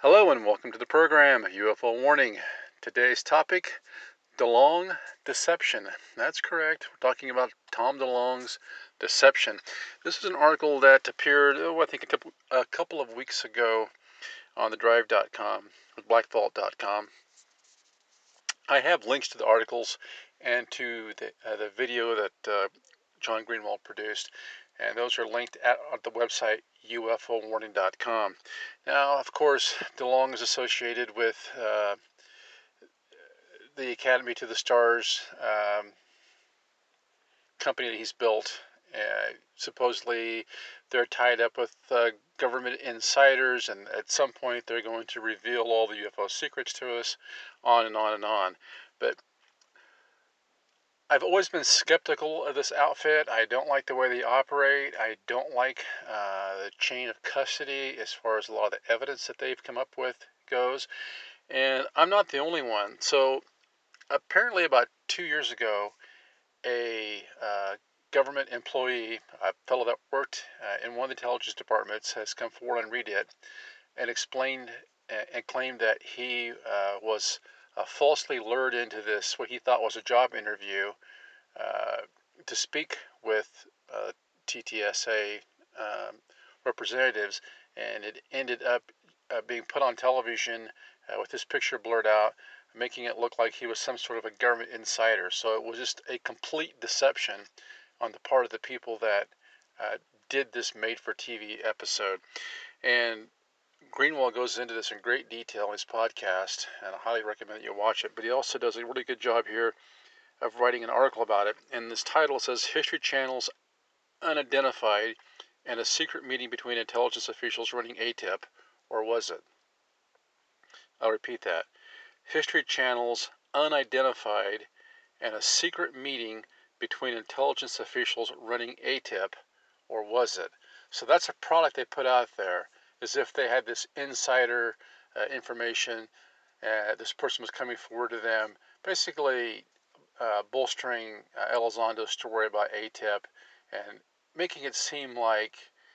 Hello and welcome to the program, UFO Warning. Today's topic, DeLonge Deception. That's correct. We're talking about Tom DeLonge's deception. This is an article that appeared, I think a couple of weeks ago on the drive.com, with blackvault.com. I have links to the articles and to the video that John Greenwald produced, and those are linked at the website ufowarning.com. Now, of course, DeLonge is associated with the Academy to the Stars company that he's built. Supposedly, they're tied up with government insiders, and at some point, they're going to reveal all the UFO secrets to us, on and on and on. But I've always been skeptical of this outfit. I don't like the way they operate. I don't like the chain of custody as far as a lot of the evidence that they've come up with goes. And I'm not the only one. So apparently about 2 years ago, a government employee, a fellow that worked in one of the intelligence departments, has come forward on Reddit and explained and claimed that he was falsely lured into this, what he thought was a job interview, to speak with TTSA representatives, and it ended up being put on television with his picture blurred out, making it look like he was some sort of a government insider. So it was just a complete deception on the part of the people that did this made-for-TV episode. And Greenwald goes into this in great detail in his podcast, and I highly recommend that you watch it. But he also does a really good job here of writing an article about it. And this title says, History Channel's Unidentified and a Secret Meeting Between Intelligence Officials Running ATIP, or was it? I'll repeat that. History Channel's Unidentified and a Secret Meeting Between Intelligence Officials Running ATIP, or was it? So that's a product they put out there, as if they had this insider information. This person was coming forward to them, basically bolstering Elizondo's story about ATIP and making it seem like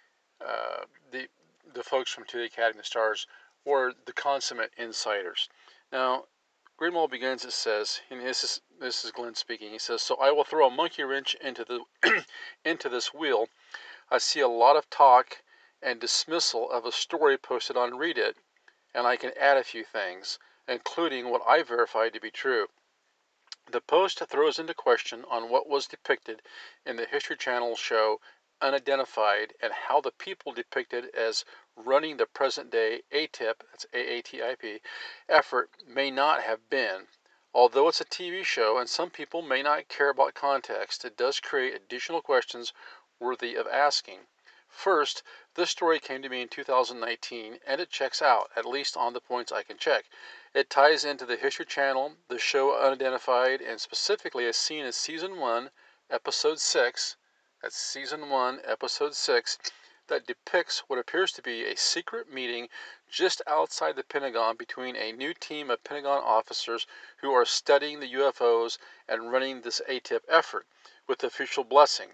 the folks from To the Academy of Stars were the consummate insiders. Now, Greenwald begins, it says, and this is Glenn speaking, he says, so I will throw a monkey wrench into the into this wheel. I see a lot of talk and dismissal of a story posted on Reddit, and I can add a few things, including what I verified to be true. The post throws into question on what was depicted in the History Channel show Unidentified and how the people depicted as running the present-day ATIP, that's AATIP, effort may not have been. Although it's a TV show and some people may not care about context, it does create additional questions worthy of asking. First, this story came to me in 2019, and it checks out, at least on the points I can check. It ties into the History Channel, the show Unidentified, and specifically a scene in Season 1, Episode 6, that's Season 1, Episode 6, that depicts what appears to be a secret meeting just outside the Pentagon between a new team of Pentagon officers who are studying the UFOs and running this ATIP effort with official blessing.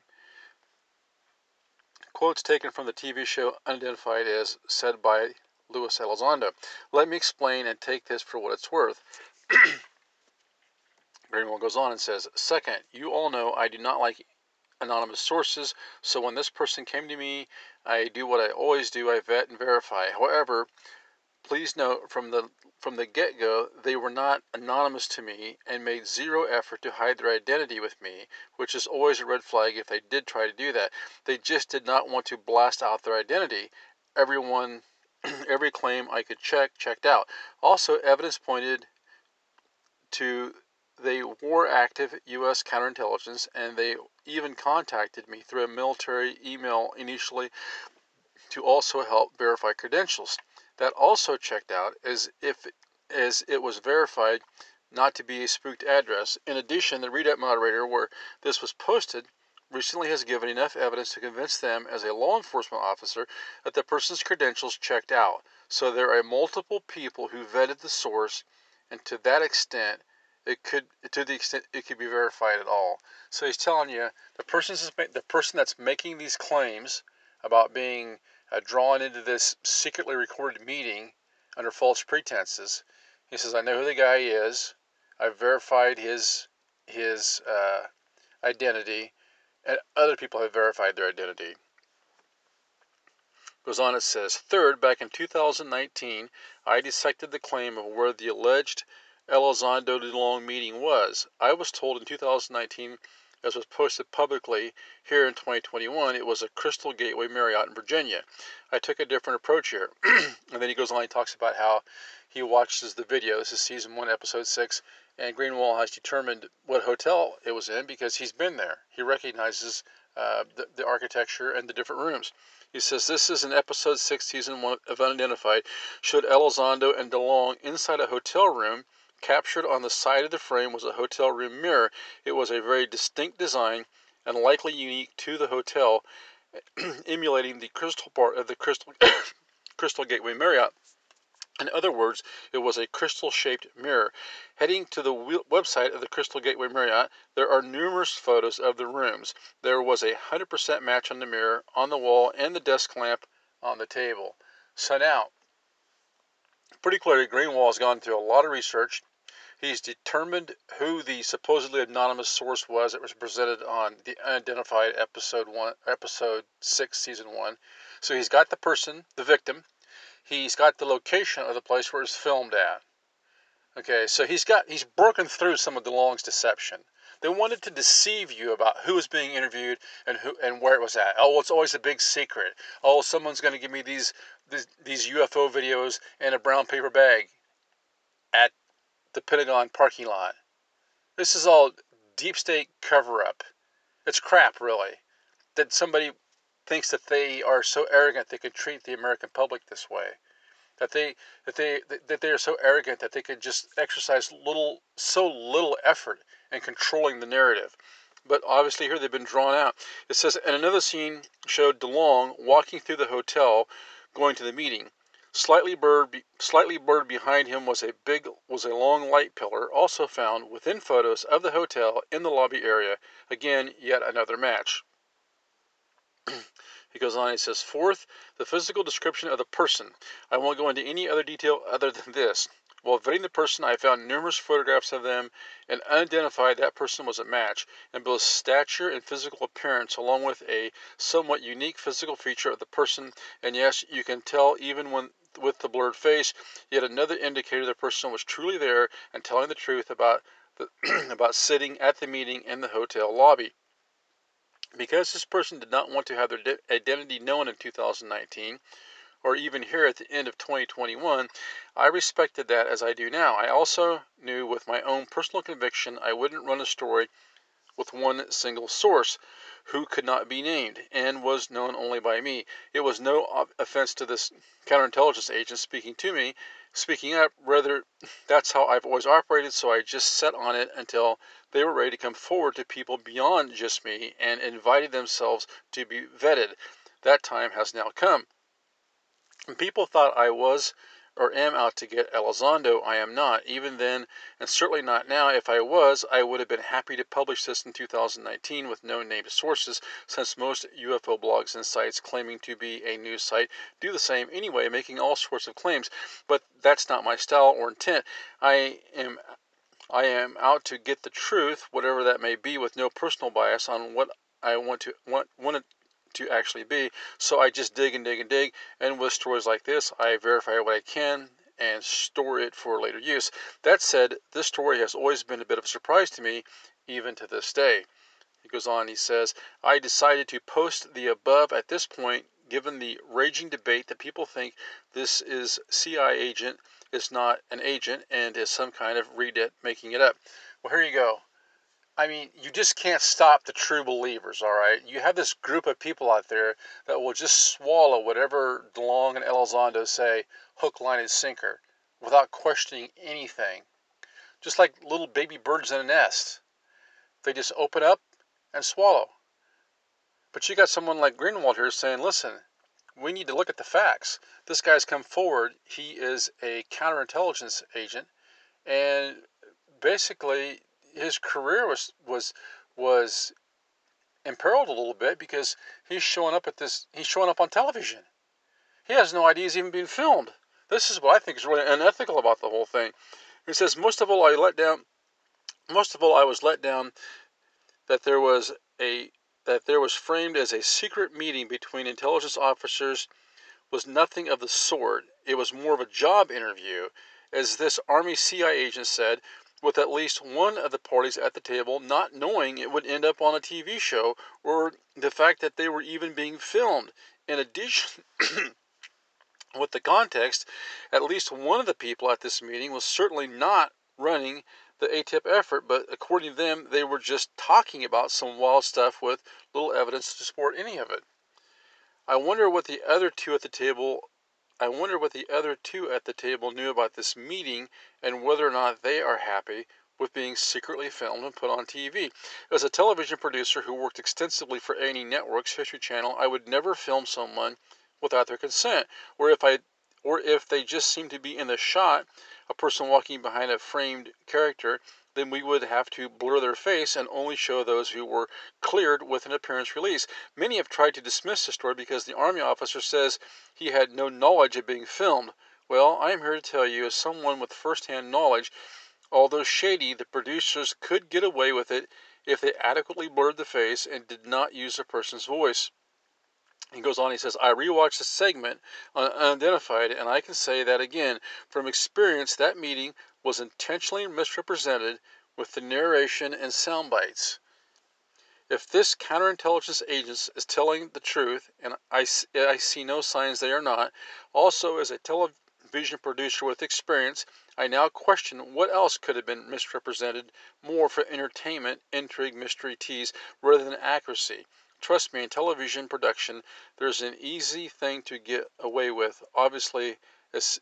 Quotes taken from the TV show Unidentified as said by Luis Elizondo. Let me explain and take this for what it's worth. Greenwald goes on and says, second, you all know I do not like anonymous sources, so when this person came to me, I do what I always do, I vet and verify. However, please note from the get-go, they were not anonymous to me and made zero effort to hide their identity with me, which is always a red flag if they did try to do that. They just did not want to blast out their identity. Every claim I could checked out. Also, evidence pointed to they were active U.S. counterintelligence, and they even contacted me through a military email initially to also help verify credentials. That also checked out as it was verified not to be a spooked address. In addition, the Reddit moderator where this was posted recently has given enough evidence to convince them as a law enforcement officer that the person's credentials checked out. So there are multiple people who vetted the source, and to the extent it could be verified at all. So he's telling you the person that's making these claims about being drawn into this secretly recorded meeting under false pretenses. He says, I know who the guy is. I've verified his identity, and other people have verified their identity. Goes on, it says, third, back in 2019, I dissected the claim of where the alleged Elizondo DeLong meeting was. I was told in 2019, as was posted publicly here in 2021, it was a Crystal Gateway Marriott in Virginia. I took a different approach here. And then he goes on, he talks about how he watches the video. This is season 1, episode 6, and Greenwald has determined what hotel it was in because he's been there. He recognizes the architecture and the different rooms. He says, this is an episode 6, season 1 of Unidentified. Showed Elizondo and DeLong inside a hotel room. Captured on the side of the frame was a hotel room mirror. It was a very distinct design and likely unique to the hotel, emulating the crystal part of the Crystal Gateway Marriott. In other words, it was a crystal-shaped mirror. Heading to the website of the Crystal Gateway Marriott, there are numerous photos of the rooms. There was a 100% match on the mirror, on the wall, and the desk lamp on the table. So now, pretty clearly, Greenwald has gone through a lot of research. He's determined who the supposedly anonymous source was that was presented on the Unidentified episode 6, season 1. So he's got the person, the victim. He's got the location of the place where it's filmed at. Okay, so he's broken through some of DeLong's deception. They wanted to deceive you about who was being interviewed and where it was at. Oh, it's always a big secret. Oh, someone's going to give me these UFO videos in a brown paper bag at the Pentagon parking lot. This is all deep state cover-up. It's crap, really. That somebody thinks that they are so arrogant they can treat the American public this way. That they are so arrogant that they can just exercise so little effort in controlling the narrative. But obviously here they've been drawn out. It says, and another scene showed DeLong walking through the hotel, going to the meeting. Slightly blurred behind him was a long light pillar, also found within photos of the hotel in the lobby area. Again, yet another match. He goes on, he says, fourth, the physical description of the person. I won't go into any other detail other than this. While vetting the person, I found numerous photographs of them, and Unidentified, that person was a match in both stature and physical appearance, along with a somewhat unique physical feature of the person. And yes, you can tell even with the blurred face, yet another indicator the person was truly there and telling the truth about about sitting at the meeting in the hotel lobby. Because this person did not want to have their identity known in 2019, or even here at the end of 2021, I respected that as I do now. I also knew with my own personal conviction I wouldn't run a story with one single source who could not be named and was known only by me. It was no offense to this counterintelligence agent speaking up. Rather, that's how I've always operated, so I just sat on it until they were ready to come forward to people beyond just me and invited themselves to be vetted. That time has now come. And people thought I was or am out to get Elizondo. I am not, even then, and certainly not now. If I was, I would have been happy to publish this in 2019 with no named sources, since most UFO blogs and sites claiming to be a news site do the same anyway, making all sorts of claims. But that's not my style or intent. I am out to get the truth, whatever that may be, with no personal bias on what I want it to actually be. So I just dig and dig and dig, and with stories like this, I verify what I can and store it for later use. That said, this story has always been a bit of a surprise to me, even to this day. He goes on, he says, I decided to post the above at this point, given the raging debate that people think this is CIA agent is not an agent and is some kind of redit making it up. Well, here you go. I mean, you just can't stop the true believers, all right? You have this group of people out there that will just swallow whatever DeLong and Elizondo say, hook, line, and sinker, without questioning anything. Just like little baby birds in a nest. They just open up and swallow. But you got someone like Greenwald here saying, listen, we need to look at the facts. This guy's come forward. He is a counterintelligence agent, and basically his career was imperiled a little bit because he's showing up on television. He has no idea he's even being filmed. This is what I think is really unethical about the whole thing. He says, most of all, I was let down that there was framed as a secret meeting between intelligence officers was nothing of the sort. It was more of a job interview, as this Army CIA agent said, with at least one of the parties at the table not knowing it would end up on a TV show, or the fact that they were even being filmed. In addition, with the context, at least one of the people at this meeting was certainly not running the ATIP effort, but according to them, they were just talking about some wild stuff with little evidence to support any of it. I wonder what the other two at the table knew about this meeting, and whether or not they are happy with being secretly filmed and put on TV. As a television producer who worked extensively for A&E Network's History Channel, I would never film someone without their consent, or if they just seem to be in the shot, a person walking behind a framed character, then we would have to blur their face and only show those who were cleared with an appearance release. Many have tried to dismiss the story because the Army officer says he had no knowledge of being filmed. Well, I am here to tell you, as someone with first-hand knowledge, although shady, the producers could get away with it if they adequately blurred the face and did not use a person's voice. He goes on, he says, I rewatched the segment on Unidentified, and I can say that again, from experience, that meeting was intentionally misrepresented with the narration and sound bites. If this counterintelligence agent is telling the truth, and I see no signs they are not, also as a television producer with experience, I now question what else could have been misrepresented more for entertainment, intrigue, mystery, tease, rather than accuracy. Trust me, in television production, there's an easy thing to get away with. Obviously, as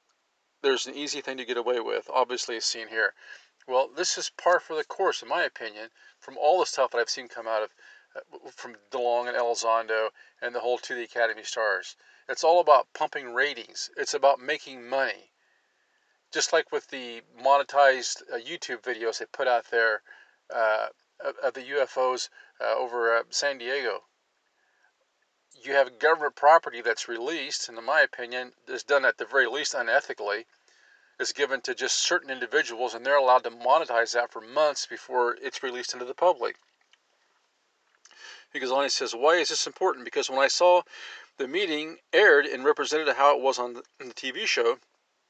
seen here. Well, this is par for the course, in my opinion, from all the stuff that I've seen come out of from DeLong and Elizondo and the whole To the Academy Stars. It's all about pumping ratings. It's about making money. Just like with the monetized YouTube videos they put out there of the UFOs over San Diego. You have government property that's released, and in my opinion, is done at the very least unethically, is given to just certain individuals, and they're allowed to monetize that for months before it's released into the public. He goes on, he says, why is this important? Because when I saw the meeting aired and represented how it was on the TV show,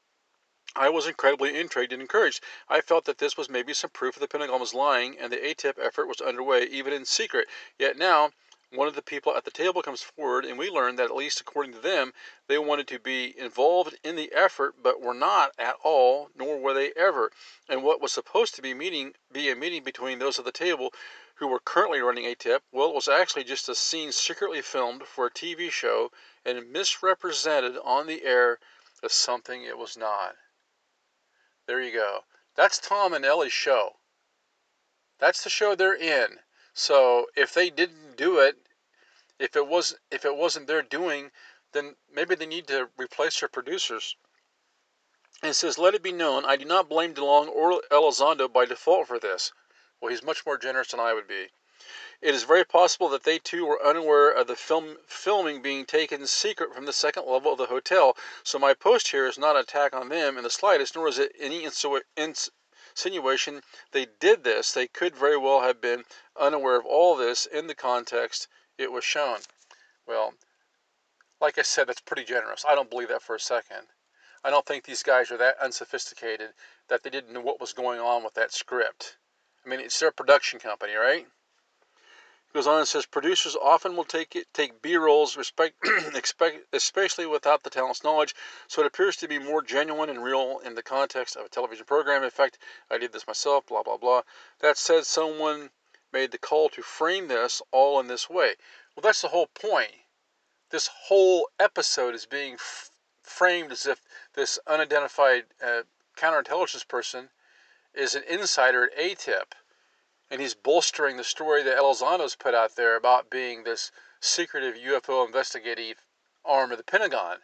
I was incredibly intrigued and encouraged. I felt that this was maybe some proof that the Pentagon was lying and the ATIP effort was underway, even in secret. Yet now, one of the people at the table comes forward, and we learn that, at least according to them, they wanted to be involved in the effort, but were not at all, nor were they ever. And what was supposed to be a meeting between those at the table who were currently running ATIP, well, it was actually just a scene secretly filmed for a TV show and misrepresented on the air as something it was not. There you go. That's Tom and Ellie's show. That's the show they're in. So if they didn't do it, if it wasn't their doing, then maybe they need to replace their producers. And it says, let it be known, I do not blame DeLong or Elizondo by default for this. Well, he's much more generous than I would be. It is very possible that they too were unaware of the filming being taken secret from the second level of the hotel. So my post here is not an attack on them in the slightest, nor is it any insinuation they did this. They could very well have been unaware of all this in the context it was shown. Well, like I said, that's pretty generous. I don't believe that for a second. I don't think these guys are that unsophisticated that they didn't know what was going on with that script. I mean, it's their production company, right? Goes on and says, producers often will take B-rolls, especially without the talent's knowledge, so it appears to be more genuine and real in the context of a television program. In fact, I did this myself, blah, blah, blah. That said, someone made the call to frame this all in this way. Well, that's the whole point. This whole episode is being framed as if this unidentified counterintelligence person is an insider at ATIP. And he's bolstering the story that Elizondo's put out there about being this secretive UFO investigative arm of the Pentagon.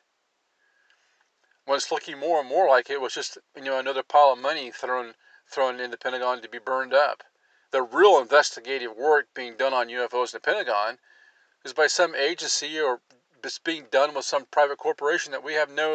When it's looking more and more like it was just, another pile of money thrown in the Pentagon to be burned up. The real investigative work being done on UFOs in the Pentagon is by some agency, or it's being done with some private corporation that we have no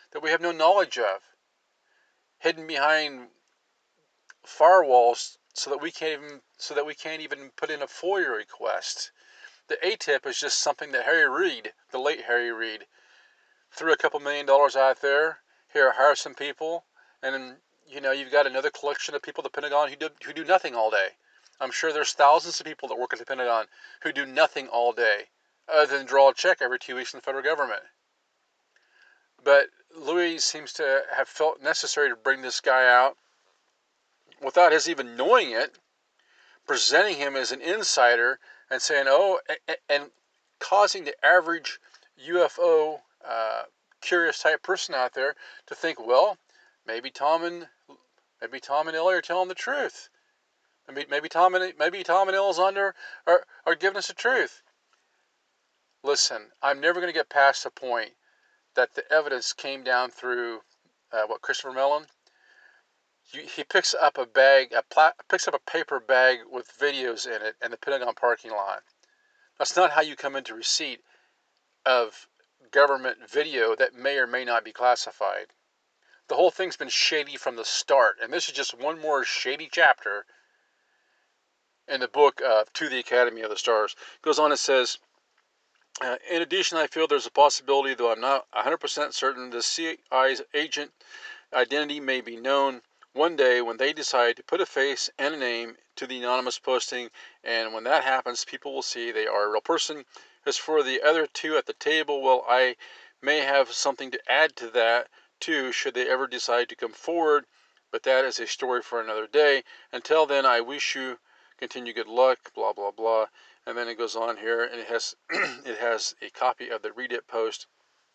that we have no knowledge of, hidden behind firewalls so that we can't even put in a FOIA request. The ATIP is just something that Harry Reid, the late Harry Reid, threw a couple $1,000,000 out there. Here, hire some people, and then you've got another collection of people at the Pentagon who do nothing all day. I'm sure there's thousands of people that work at the Pentagon who do nothing all day, other than draw a check every 2 weeks from the federal government. But Louis seems to have felt necessary to bring this guy out without his even knowing it, presenting him as an insider and saying, oh, and causing the average UFO curious type person out there to think, well, maybe Tom and Ellie are telling the truth. Maybe Tom and Elizondo are giving us the truth. Listen, I'm never going to get past the point that the evidence came down through Christopher Mellon. He picks up a paper bag with videos in it in the Pentagon parking lot. That's not how you come into receipt of government video that may or may not be classified. The whole thing's been shady from the start, and this is just one more shady chapter in the book To the Academy of the Stars. It goes on and says, in addition, I feel there's a possibility, though I'm not 100% certain, the CIA's agent identity may be known one day when they decide to put a face and a name to the anonymous posting, and when that happens, people will see they are a real person. As for the other two at the table, well, I may have something to add to that, too, should they ever decide to come forward, but that is a story for another day. Until then, I wish you continue good luck, blah, blah, blah. And then it goes on here, and it has it has a copy of the Read It post,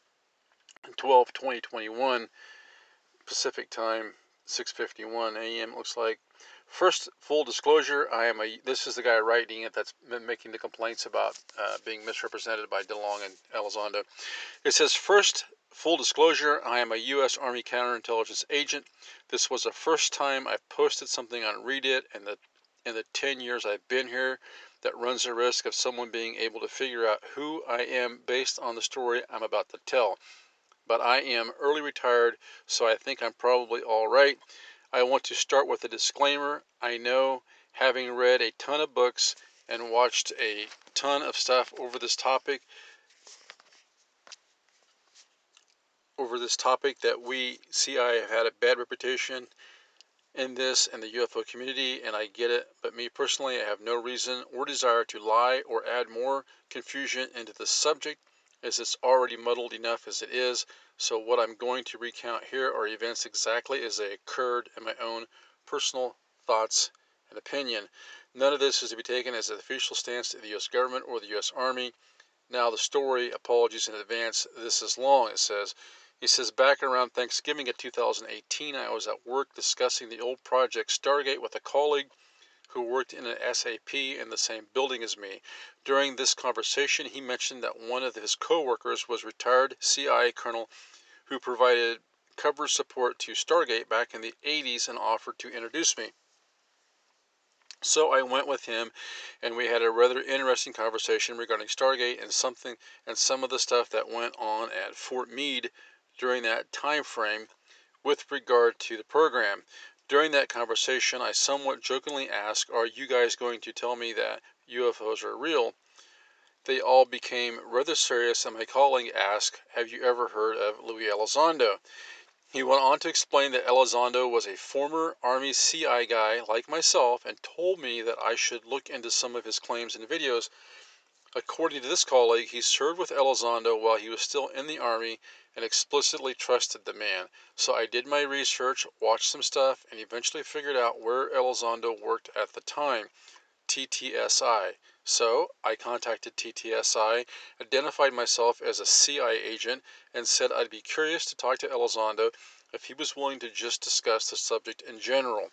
12/20/21, Pacific time, 6:51 a.m. looks like. First, full disclosure, this is the guy writing it that's been making the complaints about being misrepresented by DeLong and Elizondo. It says, first, full disclosure, I am a U.S. Army counterintelligence agent. This was the first time I've posted something on Read It in the 10 years I've been here that runs the risk of someone being able to figure out who I am based on the story I'm about to tell. But I am early retired, so I think I'm probably all right. I want to start with a disclaimer. I know, having read a ton of books and watched a ton of stuff over this topic, that we, CIA, have had a bad reputation in this and the UFO community, and I get it, but me personally, I have no reason or desire to lie or add more confusion into the subject, as it's already muddled enough as it is. So what I'm going to recount here are events exactly as they occurred in my own personal thoughts and opinion. None of this is to be taken as an official stance of the U.S. government or the U.S. Army. Now the story, apologies in advance, this is long, it says. He says, back around Thanksgiving of 2018, I was at work discussing the old project Stargate with a colleague who worked in an SAP in the same building as me. During this conversation, he mentioned that one of his co-workers was retired CIA colonel who provided cover support to Stargate back in the 80s and offered to introduce me. So I went with him, and we had a rather interesting conversation regarding Stargate and some of the stuff that went on at Fort Meade during that time frame with regard to the program. During that conversation, I somewhat jokingly asked, are you guys going to tell me that UFOs are real? They all became rather serious, and my colleague asked, have you ever heard of Louis Elizondo? He went on to explain that Elizondo was a former Army CI guy like myself and told me that I should look into some of his claims and videos. According to this colleague, he served with Elizondo while he was still in the Army and explicitly trusted the man. So I did my research, watched some stuff, and eventually figured out where Elizondo worked at the time, TTSI. So I contacted TTSI, identified myself as a CI agent, and said I'd be curious to talk to Elizondo if he was willing to just discuss the subject in general.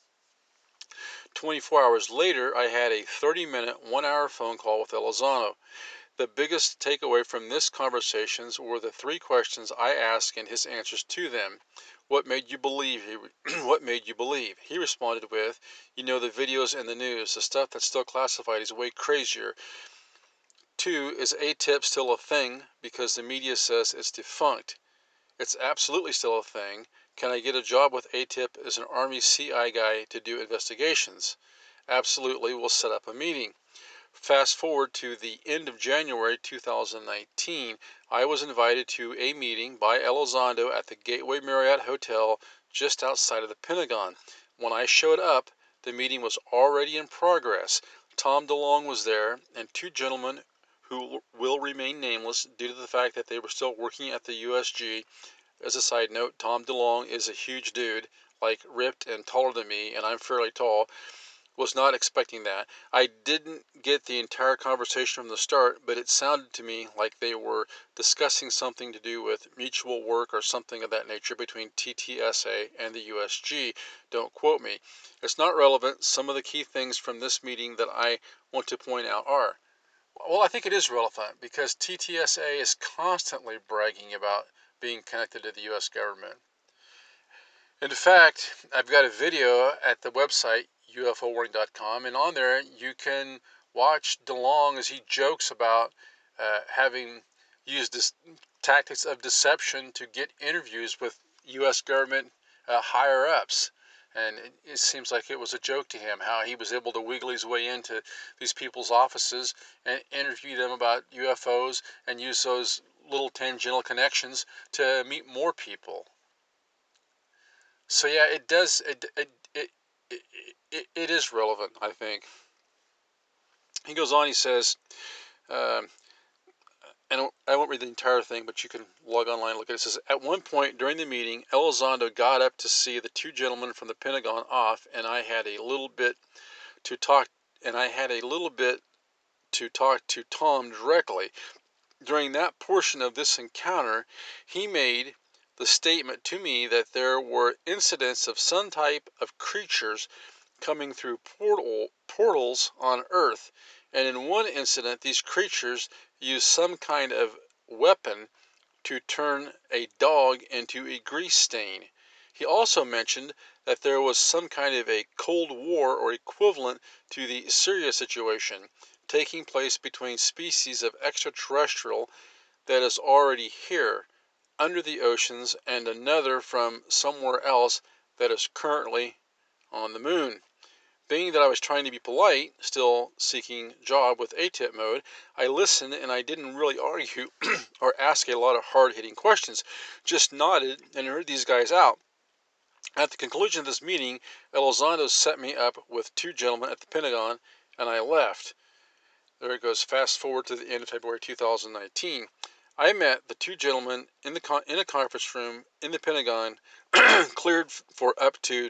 24 hours later, I had a 30-minute, 1-hour phone call with Elizondo. The biggest takeaway from this conversations were the 3 questions I asked and his answers to them. What made you believe? What made you believe? He responded with, the videos in the news, the stuff that's still classified is way crazier. 2, is ATIP still a thing? Because the media says it's defunct. It's absolutely still a thing. Can I get a job with ATIP as an Army CI guy to do investigations? Absolutely, we'll set up a meeting. Fast forward to the end of January 2019, I was invited to a meeting by Elizondo at the Gateway Marriott Hotel just outside of the Pentagon. When I showed up, the meeting was already in progress. Tom DeLonge was there, and two gentlemen who will remain nameless due to the fact that they were still working at the USG. As a side note, Tom DeLonge is a huge dude, like ripped and taller than me, and I'm fairly tall. Was not expecting that. I didn't get the entire conversation from the start, but it sounded to me like they were discussing something to do with mutual work or something of that nature between TTSA and the USG. Don't quote me. It's not relevant. Some of the key things from this meeting that I want to point out are, well, I think it is relevant because TTSA is constantly bragging about being connected to the U.S. government. In fact, I've got a video at the website ufowarning.com, and on there you can watch DeLonge as he jokes about having used this tactics of deception to get interviews with U.S. government higher ups. And it seems like it was a joke to him how he was able to wiggle his way into these people's offices and interview them about UFOs and use those little tangential connections to meet more people. So yeah, it does. It is relevant, I think. He goes on. He says, um, and I won't read the entire thing, but you can log online and look at it. It says, at one point during the meeting, Elizondo got up to see the two gentlemen from the Pentagon off, and I had a little bit to talk. And I had a little bit to talk to Tom directly. During that portion of this encounter, he made the statement to me that there were incidents of some type of creatures coming through portals on Earth, and in one incident these creatures used some kind of weapon to turn a dog into a grease stain. He also mentioned that there was some kind of a Cold War or equivalent to the Syria situation taking place between species of extraterrestrial that is already here under the oceans and another from somewhere else that is currently on the moon. Being that I was trying to be polite, still seeking job with ATIP mode, I listened and I didn't really argue or ask a lot of hard-hitting questions. Just nodded and heard these guys out. At the conclusion of this meeting, Elizondo set me up with two gentlemen at the Pentagon, and I left. There it goes. Fast forward to the end of February 2019. I met the two gentlemen in a conference room in the Pentagon, cleared for up to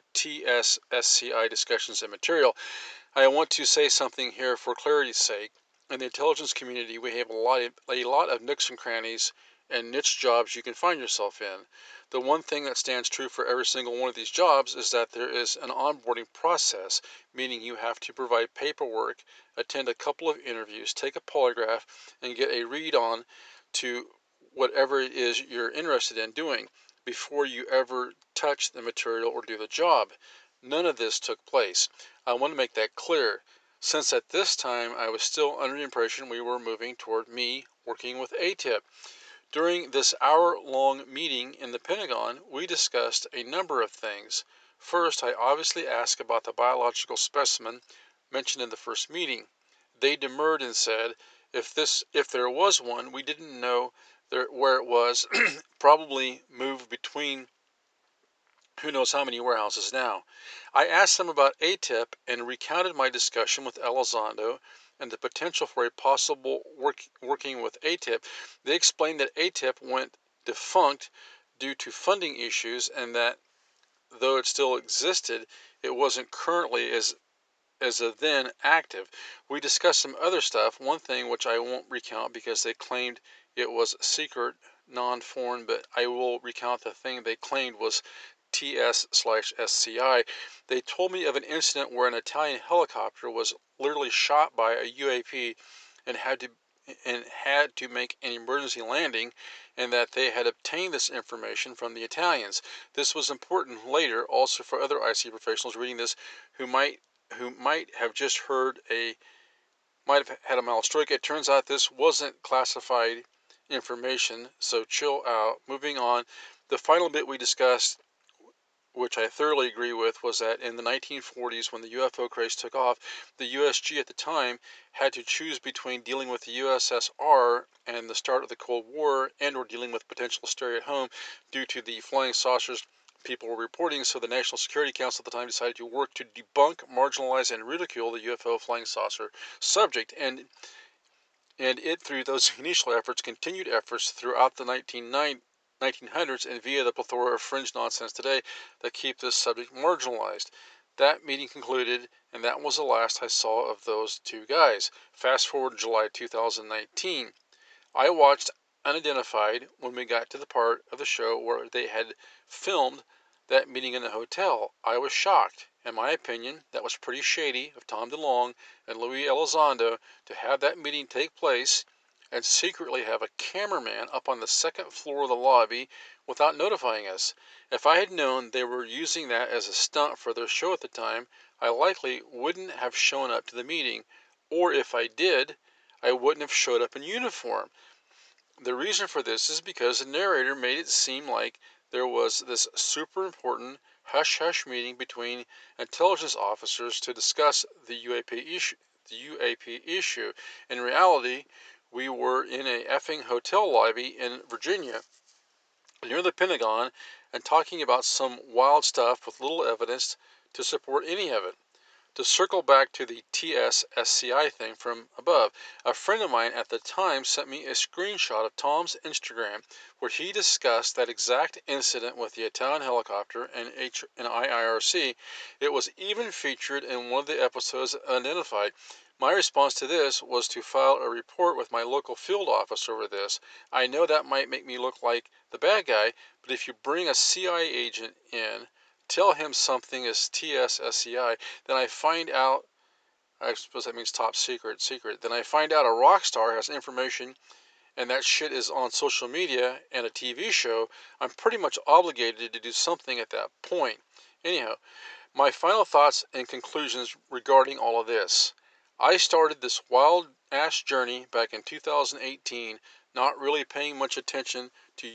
TSSCI discussions and material. I want to say something here for clarity's sake. In the intelligence community, we have a lot of nooks and crannies and niche jobs you can find yourself in. The one thing that stands true for every single one of these jobs is that there is an onboarding process, meaning you have to provide paperwork, attend a couple of interviews, take a polygraph, and get a read on to whatever it is you're interested in doing before you ever touch the material or do the job. None of this took place. I want to make that clear, since at this time I was still under the impression we were moving toward me working with ATIP. During this hour-long meeting in the Pentagon, we discussed a number of things. First, I obviously asked about the biological specimen mentioned in the first meeting. They demurred and said, if there was one, we didn't know where it was, probably moved between who knows how many warehouses now. I asked them about ATIP and recounted my discussion with Elizondo and the potential for a possible working with ATIP. They explained that ATIP went defunct due to funding issues and that though it still existed, it wasn't currently as a then active. We discussed some other stuff, one thing which I won't recount because they claimed it was secret, non-foreign, but I will recount the thing they claimed was TS/SCI. They told me of an incident where an Italian helicopter was literally shot by a UAP and had to make an emergency landing, and that they had obtained this information from the Italians. This was important later also for other IC professionals reading this who might have just might have had a mild stroke. It turns out this wasn't classified information, so chill out. Moving on, The final bit we discussed, which I thoroughly agree with, was that in the 1940s, when the UFO craze took off, the USG at the time had to choose between dealing with the USSR and the start of the Cold War, and or dealing with potential stay at home due to the flying saucers people were reporting. So the National Security Council at the time decided to work to debunk, marginalize, and ridicule the UFO flying saucer subject, and it, through those initial efforts, continued efforts throughout the 1900s and via the plethora of fringe nonsense today that keep this subject marginalized. That meeting concluded, and that was the last I saw of those two guys. Fast forward to July 2019. I watched Unidentified when we got to the part of the show where they had filmed that meeting in the hotel. I was shocked. In my opinion, that was pretty shady of Tom DeLonge and Louis Elizondo to have that meeting take place and secretly have a cameraman up on the second floor of the lobby without notifying us. If I had known they were using that as a stunt for their show at the time, I likely wouldn't have shown up to the meeting, or if I did, I wouldn't have showed up in uniform. The reason for this is because the narrator made it seem like there was this super important hush-hush meeting between intelligence officers to discuss the UAP issue. In reality, we were in a effing hotel lobby in Virginia near the Pentagon and talking about some wild stuff with little evidence to support any of it. To circle back to the TSSCI thing from above, a friend of mine at the time sent me a screenshot of Tom's Instagram where he discussed that exact incident with the Italian helicopter and IIRC. It was even featured in one of the episodes Unidentified. My response to this was to file a report with my local field office over this. I know that might make me look like the bad guy, but if you bring a CIA agent in, tell him something is TSSCI, then I find out, I suppose that means top secret, then I find out a rock star has information and that shit is on social media and a TV show, I'm pretty much obligated to do something at that point. Anyhow, my final thoughts and conclusions regarding all of this. I started this wild ass journey back in 2018, not really paying much attention to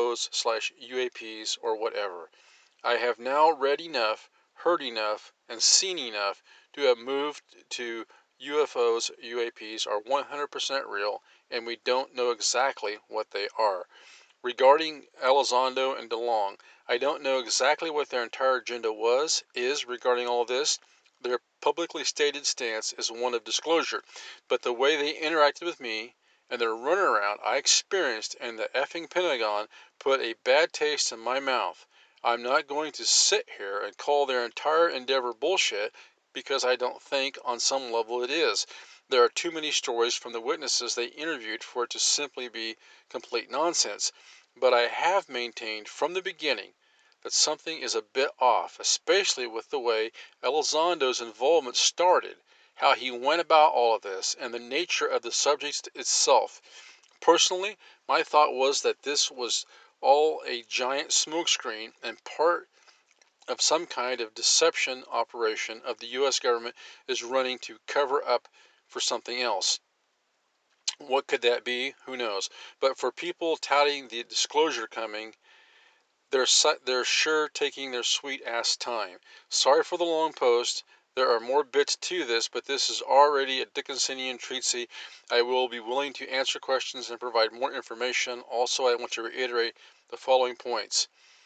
UFOs/UAPs or whatever. I have now read enough, heard enough, and seen enough to have moved to UFOs, UAPs are 100% real, and we don't know exactly what they are. Regarding Elizondo and DeLonge, I don't know exactly what their entire agenda is regarding all of this. Their publicly stated stance is one of disclosure, but the way they interacted with me and their runaround I experienced in the effing Pentagon put a bad taste in my mouth. I'm not going to sit here and call their entire endeavor bullshit because I don't think on some level it is. There are too many stories from the witnesses they interviewed for it to simply be complete nonsense. But I have maintained from the beginning that something is a bit off, especially with the way Elizondo's involvement started, how he went about all of this, and the nature of the subject itself. Personally, my thought was that this was all a giant smokescreen and part of some kind of deception operation of the U.S. government is running to cover up for something else. What could that be? Who knows? But for people touting the disclosure coming, they're sure taking their sweet ass time. Sorry for the long post. There are more bits to this, but this is already a Dickinsonian treatise. I will be willing to answer questions and provide more information. Also, I want to reiterate the following points.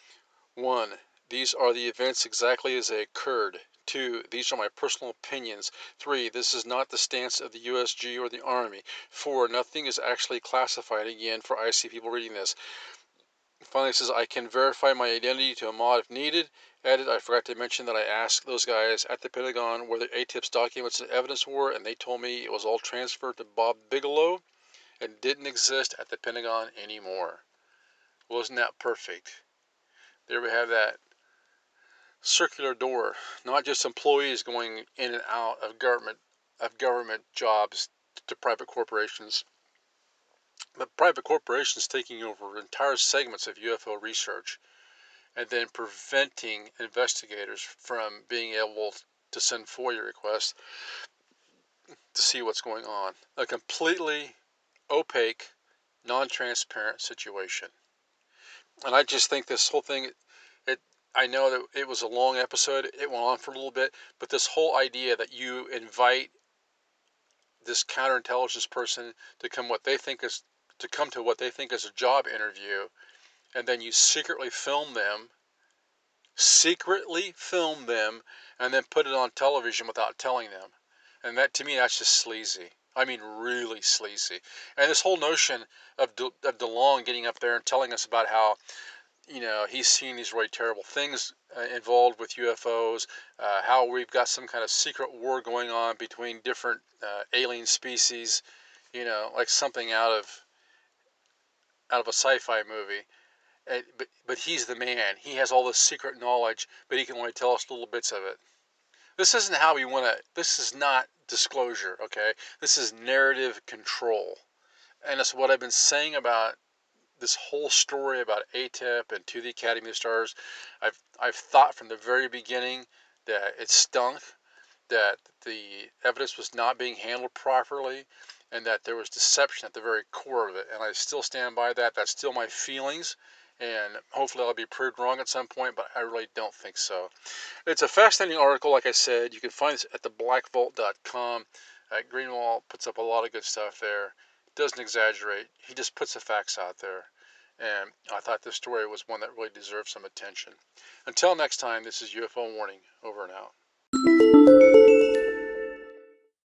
1. These are the events exactly as they occurred. 2. These are my personal opinions. 3. This is not the stance of the USG or the Army. 4. Nothing is actually classified, again, for I see people reading this. Finally, it says, I can verify my identity to Ahmad if needed. Added, I forgot to mention that I asked those guys at the Pentagon where the ATIP's documents and evidence were, and they told me it was all transferred to Bob Bigelow and didn't exist at the Pentagon anymore. Wasn't that perfect? There we have that circular door, not just employees going in and out of government jobs to private corporations, but private corporations taking over entire segments of UFO research and then preventing investigators from being able to send FOIA requests to see what's going on. A completely opaque, non-transparent situation. And I just think this whole thing, it I know that it was a long episode. It went on for a little bit, but this whole idea that you invite this counterintelligence person to come to what they think is a job interview, and then you secretly film them, and then put it on television without telling them. And that, to me, that's just sleazy. I mean, really sleazy. And this whole notion of DeLong getting up there and telling us about how, he's seen these really terrible things involved with UFOs, how we've got some kind of secret war going on between different alien species, like something out of a sci-fi movie. But he's the man. He has all this secret knowledge, but he can only tell us little bits of it. This isn't how we want to. This is not disclosure, okay? This is narrative control, and it's what I've been saying about this whole story about ATEP and To the Academy of Stars. I've thought from the very beginning that it stunk, that the evidence was not being handled properly, and that there was deception at the very core of it. And I still stand by that. That's still my feelings. And hopefully I'll be proved wrong at some point, but I really don't think so. It's a fascinating article, like I said. You can find this at theblackvault.com. Greenwald puts up a lot of good stuff there. Doesn't exaggerate. He just puts the facts out there. And I thought this story was one that really deserves some attention. Until next time, this is UFO Warning, over and out.